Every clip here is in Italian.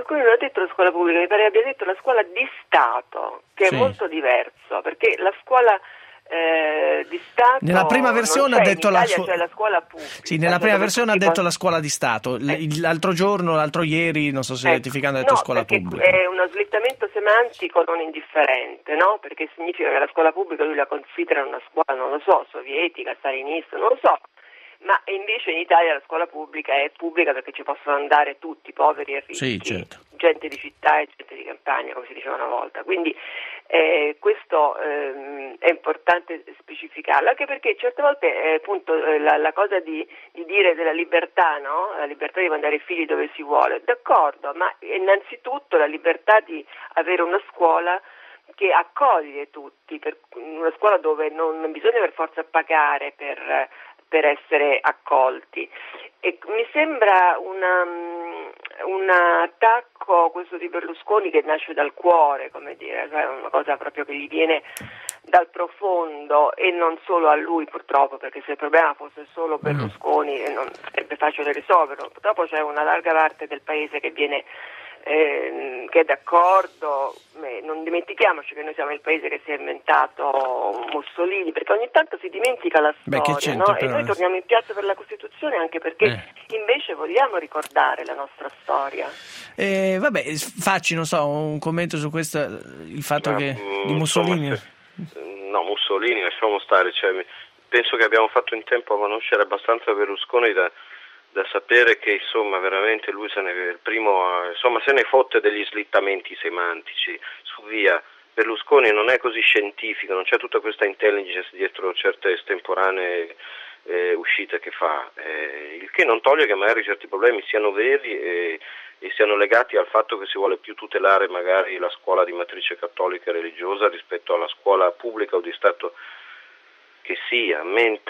Berlusconi non ha detto la scuola pubblica, mi pare abbia detto la scuola di Stato, che è molto diverso, perché la scuola di Stato nella prima versione non c'è, ha detto in Italia c'è la scuola pubblica. Sì, nella prima versione ha detto la scuola di Stato. L'altro ieri, non so se rettificando, ha detto scuola pubblica. È uno slittamento semantico non indifferente, no? Perché significa che la scuola pubblica lui la considera una scuola, non lo so, sovietica, stalinista, non lo so. Ma invece in Italia la scuola pubblica è pubblica perché ci possono andare tutti, poveri e ricchi, sì, certo. gente di città e gente di campagna, come si diceva una volta. Quindi questo è importante specificarlo, anche perché certe volte appunto la cosa di dire della libertà, no? La libertà di mandare i figli dove si vuole, d'accordo, ma innanzitutto la libertà di avere una scuola che accoglie tutti, una scuola dove non bisogna per forza pagare per essere accolti. E mi sembra un attacco questo di Berlusconi che nasce dal cuore, come dire, cioè una cosa proprio che gli viene dal profondo, e non solo a lui purtroppo, perché se il problema fosse solo Berlusconi non sarebbe facile risolverlo. Purtroppo c'è una larga parte del paese che che è d'accordo. Non dimentichiamoci che noi siamo il paese che si è inventato Mussolini, perché ogni tanto si dimentica la storia, no? E noi torniamo in piazza per la Costituzione anche perché invece vogliamo ricordare la nostra storia. Vabbè, facci, non so, un commento su questo, il fatto che di Mussolini. No, Mussolini lasciamo stare, cioè, penso che abbiamo fatto in tempo a conoscere abbastanza Berlusconi da sapere che insomma veramente lui se ne fotte degli slittamenti semantici su via. Berlusconi non è così scientifico, non c'è tutta questa intelligence dietro certe estemporanee uscite che fa, il che non toglie che magari certi problemi siano veri e siano legati al fatto che si vuole più tutelare magari la scuola di matrice cattolica e religiosa rispetto alla scuola pubblica o di Stato che sia,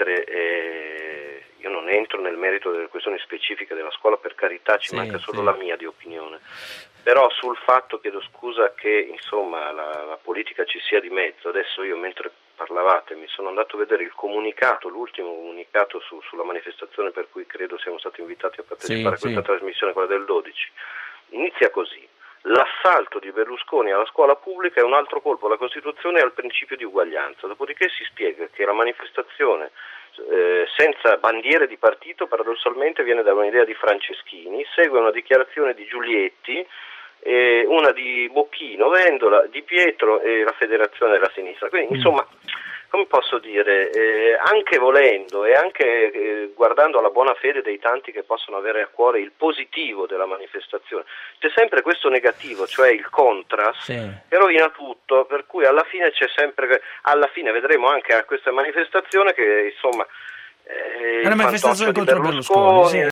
mentre io non entro nel merito delle questioni specifiche della scuola, per carità, ci manca solo la mia di opinione, però sul fatto, chiedo scusa, che insomma la politica ci sia di mezzo. Adesso io, mentre parlavate, mi sono andato a vedere il comunicato, l'ultimo comunicato sulla manifestazione per cui credo siamo stati invitati a partecipare a questa trasmissione, quella del 12, inizia così: l'assalto di Berlusconi alla scuola pubblica è un altro colpo alla Costituzione e al principio di uguaglianza. Dopodiché si spiega che la manifestazione senza bandiere di partito paradossalmente viene da un'idea di Franceschini, segue una dichiarazione di Giulietti, una di Bocchino, Vendola, Di Pietro e la Federazione della Sinistra. Quindi insomma, come posso dire, anche volendo e anche guardando alla buona fede dei tanti che possono avere a cuore il positivo della manifestazione, c'è sempre questo negativo, cioè il contrast, che rovina tutto, per cui alla fine vedremo anche a questa manifestazione che insomma è una manifestazione contro Berlusconi.